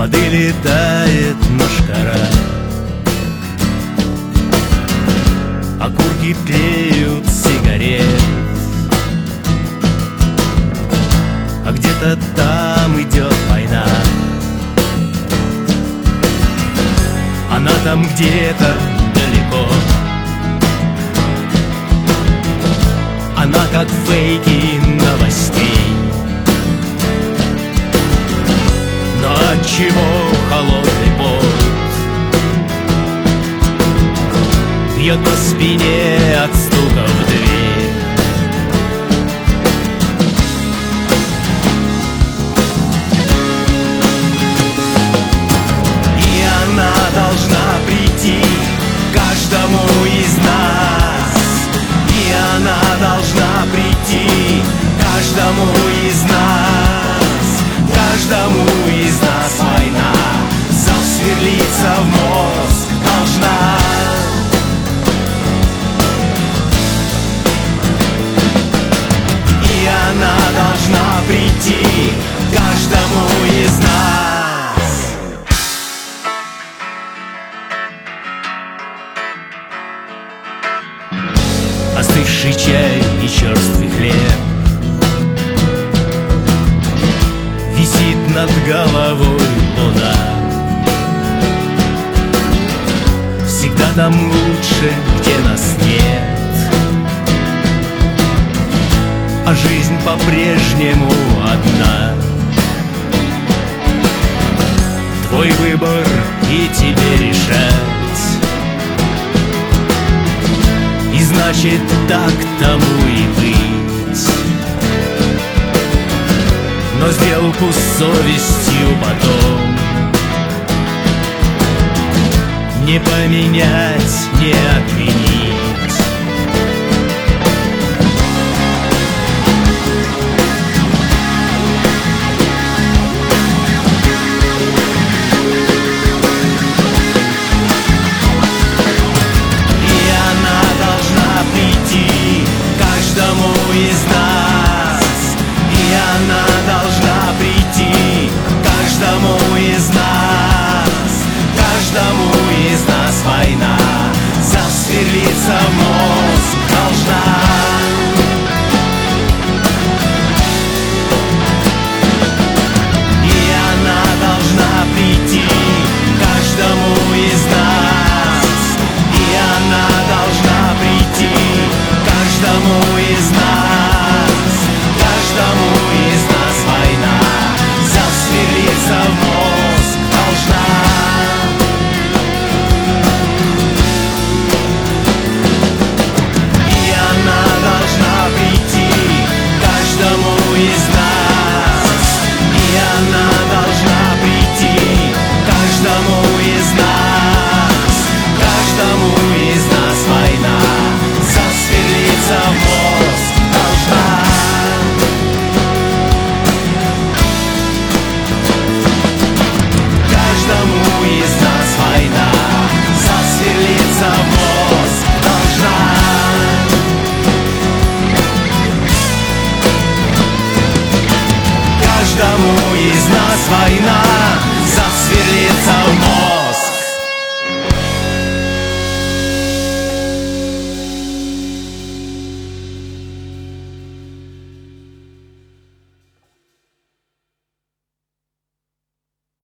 воды летает мошкара, окурки тлеют сигарет, а где-то там идет война. Она там где-то далеко, она как фейки новостей. Но отчего холодный пот бьет по спине от стука в дверь? И она должна прийти каждому из нас, и она должна прийти каждому из нас, каждому из нас война засверлиться в мозг должна. И она должна прийти каждому из нас. Остывший чай и черствый хлеб висит над головой луна. Всегда там лучше, где нас нет, а жизнь по-прежнему одна. Твой выбор и тебе решать, и значит так тому и быть. Но сделку с совестью потом не поменять, не отменить. И она должна прийти каждому из нас, и она должна прийти каждому из нас, каждому из нас война засверлиться в мозг должна. И она должна прийти каждому из нас, и она должна прийти каждому из нас, каждому из нас война засверлиться в мозг должна. Каждому из нас война